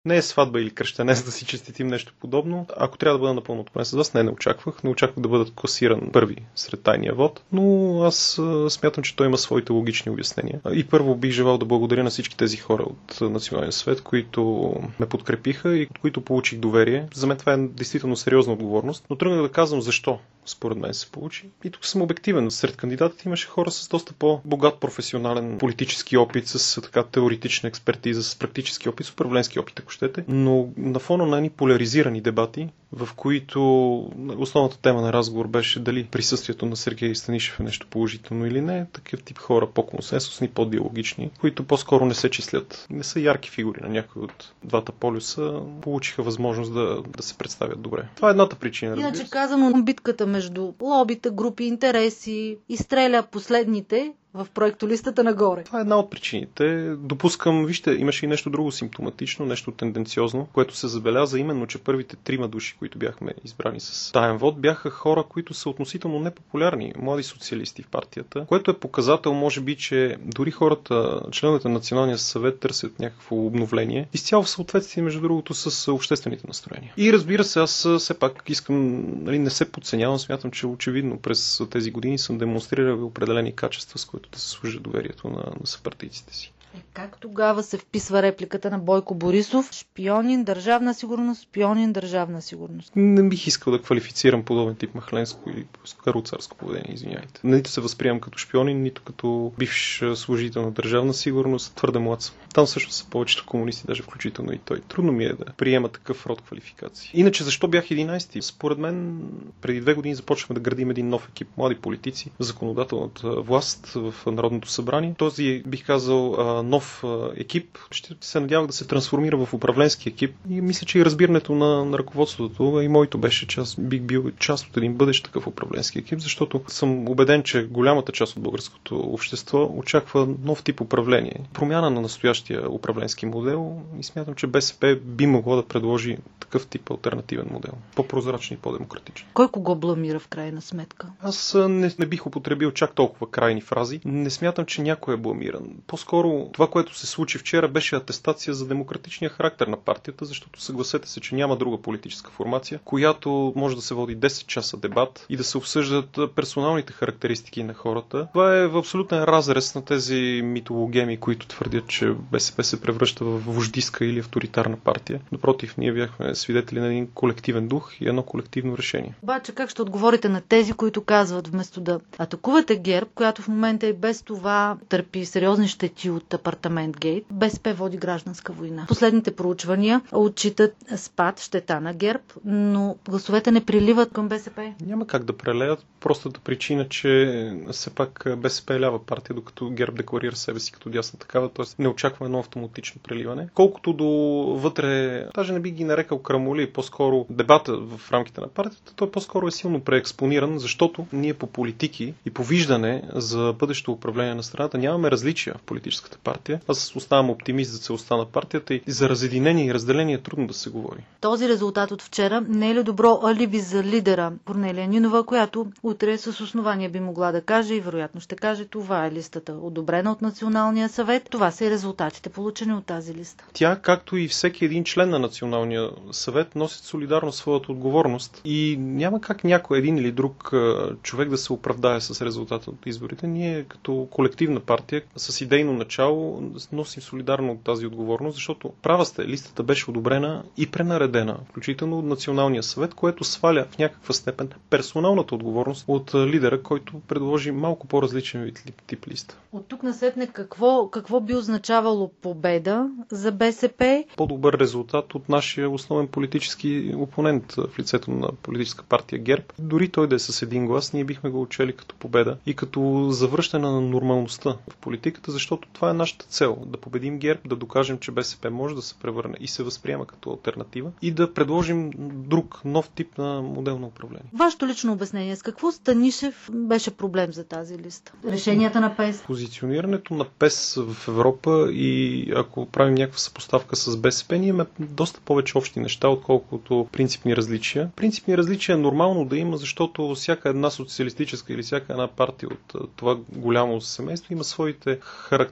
Не е сватба или кръщенец да си честитим нещо подобно. Ако трябва да бъда напълно откровен с вас, не очаквах. Не очаквах да бъдат класиран първи сред тайния вод, но аз смятам, че той има своите логични обяснения. И първо бих желал да благодаря на всички тези хора от Националния съвет, които ме подкрепиха и от които получих доверие. За мен това е действително сериозна отговорност, но тръгнах да казвам защо според мен се получи. И тук съм обективен. Сред кандидатите имаше хора с доста по-богат професионален политически опит, с така теоретична експертиза, с практически опит, с управленски опит, ако щете, но на фона на едни поляризирани дебати, в които основната тема на разговор беше дали присъствието на Сергей Станишев е нещо положително или не, такъв тип хора по-консенсусни, по-диалогични, които по-скоро не се числят. Не са ярки фигури на някои от двата полюса, получиха възможност да се представят добре. Това е едната причина. Иначе казано, битката между лобита, групи, интереси изстреля последните в проектолистата нагоре. Това е една от причините. Допускам, вижте, имаше и нещо друго симптоматично, нещо тенденциозно, което се забеляза именно, че първите 3 души, които бяхме избрани с таен вод, бяха хора, които са относително непопулярни, млади социалисти в партията, което е показател, може би, че дори хората, членовете на Националния съвет търсят някакво обновление, изцяло в съответствие, между другото, с обществените настроения. И разбира се, аз все пак искам, не се подценявам, смятам, че очевидно през тези години съм демонстрирал определени качества, с които да се служи доверието на съпартийците си. Как тогава се вписва репликата на Бойко Борисов? Шпионин, държавна сигурност, шпионин, държавна сигурност. Не бих искал да квалифицирам подобен тип махленско или каруцарско поведение, извиняйте. Нито се възприемам като шпионин, нито като бивш служител на държавна сигурност. Твърде млад съм. Там също са повечето комунисти, даже включително и той. Трудно ми е да приема такъв род квалификации. Иначе защо бях 11-ти? Според мен преди 2 години започваме да градим един нов екип млади политици, законодателната власт в Народното събрание. Този, бих казал, нов екип ще се надявах да се трансформира в управленски екип и мисля, че и разбирането на ръководството и моето беше, че аз бих бил част от един бъдещ такъв управленски екип, защото съм убеден, че голямата част от българското общество очаква нов тип управление. Промяна на настоящия управленски модел и смятам, че БСП би могло да предложи такъв тип алтернативен модел. По-прозрачен и по-демократичен. Кой кого бламира в крайна сметка? Аз не бих употребил чак толкова крайни фрази. Не смятам, че някой е бламиран. По-скоро това, което се случи вчера, беше атестация за демократичния характер на партията, защото съгласете се, че няма друга политическа формация, която може да се води 10 часа дебат и да се обсъждат персоналните характеристики на хората. Това е в абсолютен разрез на тези митологеми, които твърдят, че БСП се превръща в вождистка или авторитарна партия. Напротив, ние бяхме свидетели на един колективен дух и едно колективно решение. Обаче как ще отговорите на тези, които казват, вместо да атакувате ГЕРБ, която в момента и без това търпи сериозни щети от апартамент Гейт, БСП води гражданска война. Последните проучвания отчитат спад, щета на ГЕРБ, но гласовете не приливат към БСП. Няма как да прелеят. Простата причина, че все пак БСП е лява партия, докато ГЕРБ декларира себе си като дясна такава, т.е. не очакваме едно автоматично преливане. Колкото до вътре, даже не би ги нарекал крамоли, по-скоро дебата в рамките на партията, той по-скоро е силно преекспониран, защото ние по политики и по виждане за бъдещо управление на страната нямаме различия в политическата партия. Аз оставам оптимист за целостта на партията и за разединение и разделение е трудно да се говори. Този резултат от вчера не е ли добро алиби за лидера Корнелия Нинова, която утре с основание би могла да каже и вероятно ще каже, това е листата одобрена от Националния съвет, това са и резултатите получени от тази листа. Тя, както и всеки един член на Националния съвет, носят солидарно своята отговорност и няма как някой един или друг човек да се оправдае с резултата от изборите. Ние като колективна партия с идейно начало носим солидарно от тази отговорност, защото права сте, листата беше одобрена и пренаредена, включително от Националния съвет, което сваля в някаква степен персоналната отговорност от лидера, който предложи малко по-различен тип листа. От тук насетне какво би означавало победа за БСП? По-добър резултат от нашия основен политически опонент в лицето на политическа партия ГЕРБ. Дори той да е с един глас, ние бихме го отчели като победа и като завръщане на нормалността в политиката, защото това е нашата цел. Да победим ГЕРБ, да докажем, че БСП може да се превърне и се възприема като алтернатива и да предложим друг, нов тип на модел на управление. Вашето лично обяснение, с какво Станишев беше проблем за тази листа? Решенията на ПЕС? Позиционирането на ПЕС в Европа и ако правим някаква съпоставка с БСП, ние имаме доста повече общи неща, отколкото принципни различия. Принципни различия е нормално да има, защото всяка една социалистическа или всяка една партия от това голямо семейство има своите характеристики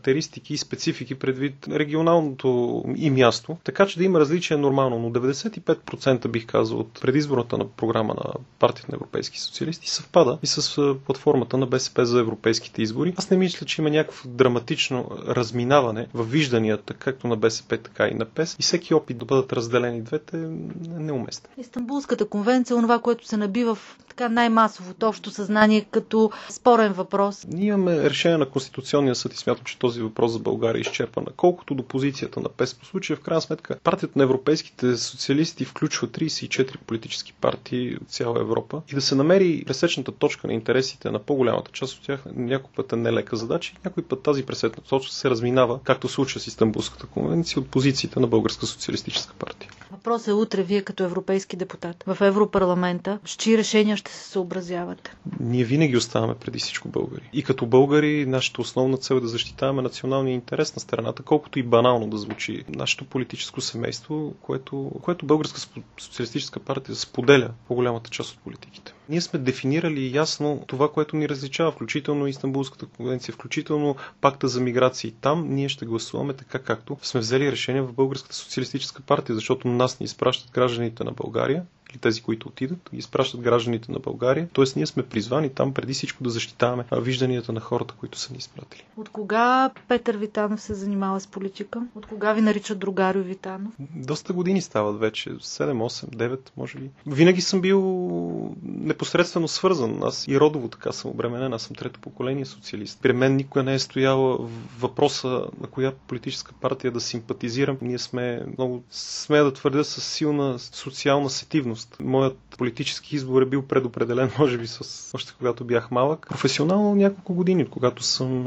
характеристики и специфики предвид регионалното и място. Така че да има различие е нормално, но 95% бих казал от предизборната програма на партията на европейски социалисти съвпада и с платформата на БСП за европейските избори. Аз не мисля, че има някакво драматично разминаване в вижданията, както на БСП, така и на ПЕС. И всеки опит да бъдат разделени двете е неуместен. Истанбулската конвенция, онова, което се наби в така най-масово от общо съзнание като спорен въпрос. Ние имаме решение на Конституционния съд и смятам, че този въпрос за България е изчерпан. Колкото до позицията на ПЕС по случая, в крайна сметка партията на европейските социалисти включва 34 политически партии от цяла Европа и да се намери пресечната точка на интересите на по-голямата част от тях някой път е нелека задача и някой път тази пресечна точка се разминава, както в случая с Истанбулската конвенция, от позициите на Българска социалистическа партия. Въпросът е утре вие като европейски депутат в Европарламента, с чии решения ще се съобразявате? Ние винаги оставаме преди всичко българи. И като българи нашата основна цел е да защитаваме националния интерес на страната, колкото и банално да звучи. Нашето политическо семейство, което Българска социалистическа партия споделя по-голямата част от политиките. Ние сме дефинирали ясно това, което ни различава, включително Истанбулската конвенция, включително пакта за миграция. Там ние ще гласуваме така, както сме взели решение в Българската социалистическа партия, защото нас ни изпращат гражданите на България, или тези, които отидат, ги изпращат гражданите на България. Тоест ние сме призвани там преди всичко да защитаваме вижданията на хората, които са ни изпратили. От кога Петър Витанов се занимава с политика? От кога ви наричат другарю Витанов? Доста години стават вече. 7, 8, 9, може би. Винаги съм бил непосредствено свързан. Аз и родово така съм обременен. Аз съм трето поколение социалист. При мен никога не е стояла въпроса на коя политическа партия да симпатизирам. Ние сме много, смея да твърдя, с силна социална сетивност. Моят политически избор е бил предопределен, може би, още когато бях малък. Професионално няколко години, когато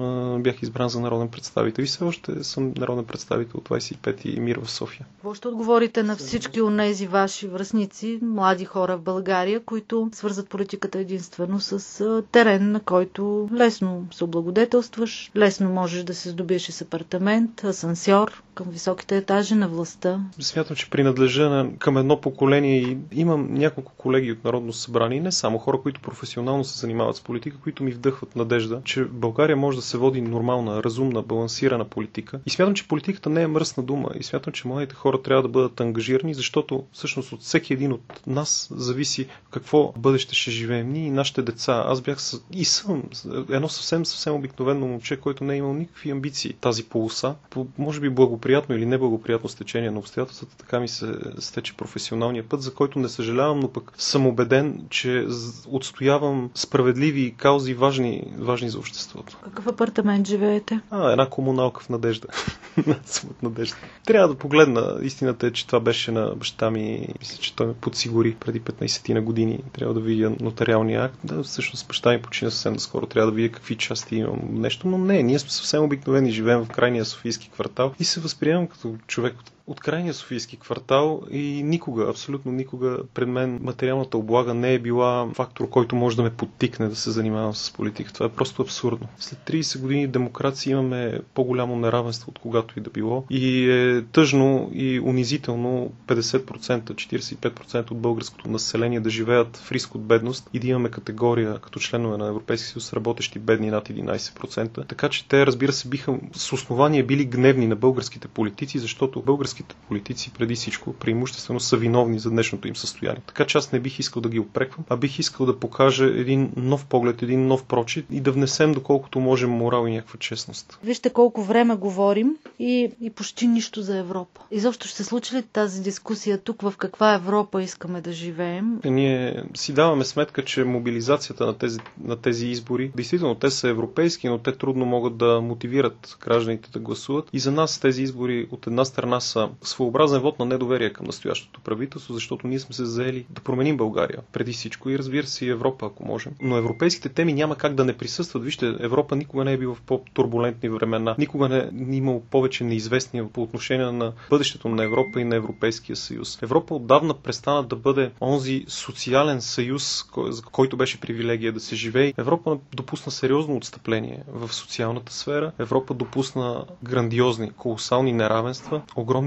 бях избран за народен представител. И все още съм народен представител от 25-ти МИР в София. Какво ще отговорите на всички онези ваши връстници, млади хора в България, които свързват политиката единствено с терен, на който лесно се облагодетелстваш, лесно можеш да се здобиеш с апартамент, асансьор към високите етажи на властта? Смятам, че принадлежа към едно поколение и имам няколко колеги от Народно събрание, не само хора, които професионално се занимават с политика, които ми вдъхват надежда, че България може да се води нормална, разумна, балансирана политика. И смятам, че политиката не е мръсна дума. И смятам, че младите хора трябва да бъдат ангажирани, защото всъщност от всеки един от нас зависи какво бъдеще ще живеем ние и нашите деца. Аз бях и съм едно съвсем обикновено момче, който не е имал никакви амбиции. Тази полоса, може би благоприятно или неблагоприятно стечение на обстоятелствата, така ми се стече професионалния път, за който не съжалявам, но пък съм убеден, че отстоявам справедливи каузи, важни за обществото. Какъв апартамент живеете? Една комуналка в Надежда. Съм от Надежда. Трябва да погледна. Истината е, че това беше на баща ми. Мисля, че той ме подсигури преди 15 на години. Трябва да видя нотариалния акт. Да, всъщност баща ми почина съвсем скоро. Трябва да видя какви части имам нещо, но не. Ние сме съвсем обикновени. Живеем в крайния софийски квартал и се възприемам като човек от крайния софийски квартал и никога, абсолютно никога пред мен материалната облага не е била фактор, който може да ме подтикне да се занимавам с политика. Това е просто абсурдно. След 30 години демокрация имаме по-голямо неравенство от когато и да било и е тъжно и унизително 50%, 45% от българското население да живеят в риск от бедност и да имаме категория като членове на Европейския съюз работещи бедни над 11%. Така че те, разбира се, биха с основание били гневни на българските политици, защото българските политици преди всичко преимуществено са виновни за днешното им състояние. Така че аз не бих искал да ги упреквам, а бих искал да покажа един нов поглед, един нов прочит и да внесем доколкото можем морал и някаква честност. Вижте колко време говорим и почти нищо за Европа. Изобщо ще се случи ли тази дискусия тук, в каква Европа искаме да живеем? Ние си даваме сметка, че мобилизацията на тези избори, действително те са европейски, но те трудно могат да мотивират гражданите да гласуват. И за нас тези избори от една страна са своеобразен вод на недоверие към настоящото правителство, защото ние сме се заели да променим България преди всичко и разбира се и Европа, ако можем. Но европейските теми няма как да не присъстват. Вижте, Европа никога не е била в по-турбулентни времена, никога не е имал повече неизвестни по отношение на бъдещето на Европа и на Европейския съюз. Европа отдавна престана да бъде онзи социален съюз, за който беше привилегия да се живее. Европа допусна сериозно отстъпление в социалната сфера. Европа допусна грандиозни, колосални неравенства, огромни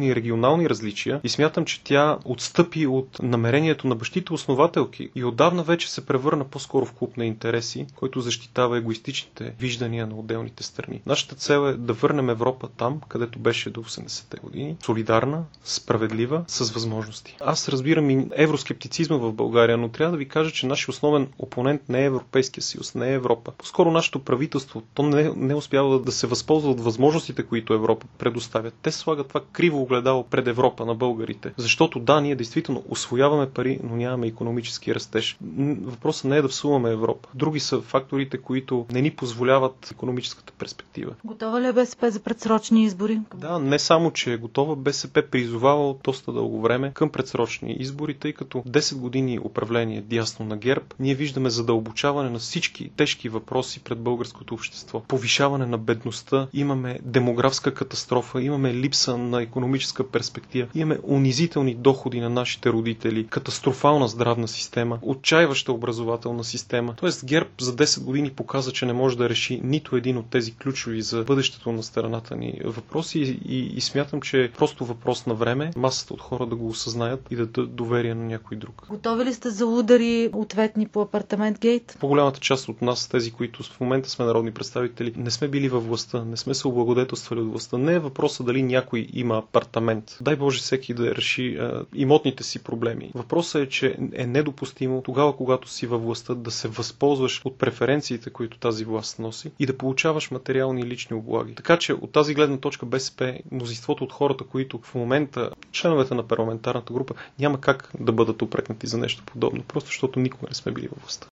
огромни регионални различия и смятам, че тя отстъпи от намерението на бащите основателки и отдавна вече се превърна по-скоро в клуб на интереси, който защитава егоистичните виждания на отделните страни. Нашата цел е да върнем Европа там, където беше до 80-те години. Солидарна, справедлива, с възможности. Аз разбирам и евроскептицизма в България, но трябва да ви кажа, че нашия основен опонент не е Европейския съюз, не е Европа. По-скоро нашето правителство, то не успява да се възползва от възможностите, които Европа предоставя. Те слагат това криво огледало пред Европа на българите. Защото да, ние действително усвояваме пари, но нямаме икономически растеж. Въпросът не е да всуваме Европа. Други са факторите, които не ни позволяват икономическата перспектива. Готова ли е БСП за предсрочни избори? Да, не само, че е готова, БСП призовава от доста дълго време към предсрочни избори, тъй като 10 години управление дясно на ГЕРБ, ние виждаме задълбочаване на всички тежки въпроси пред българското общество. Повишаване на бедността, имаме демографска катастрофа, имаме липса на икономическа перспектива, имаме унизителни доходи на нашите родители, катастрофална здравна система, отчаиваща образователна система. Тоест ГЕРБ за 10 години показа, че не може да реши нито един от тези ключови за бъдещето на страната ни въпроси и смятам, че е просто въпрос на време масата от хора да го осъзнаят и да дадат доверие на някой друг. Готови ли сте за удари ответни по Апартамент Гейт? По-голямата част от нас, тези, които в момента сме народни представители, не сме били във властта, не сме се облагодетелствали от властта. Не е въпросът дали някой има апартамент. Дай Боже всеки да реши имотните си проблеми. Въпросът е, че е недопустимо тогава, когато си във властта, да се възползваш от преференциите, които тази власт носи и да получаваш материални и лични облаги. Така че от тази гледна точка БСП, мнозинството от хората, които в момента, членовете на парламентарната група, няма как да бъдат упрекнати за нещо подобно, просто защото никога не сме били във властта.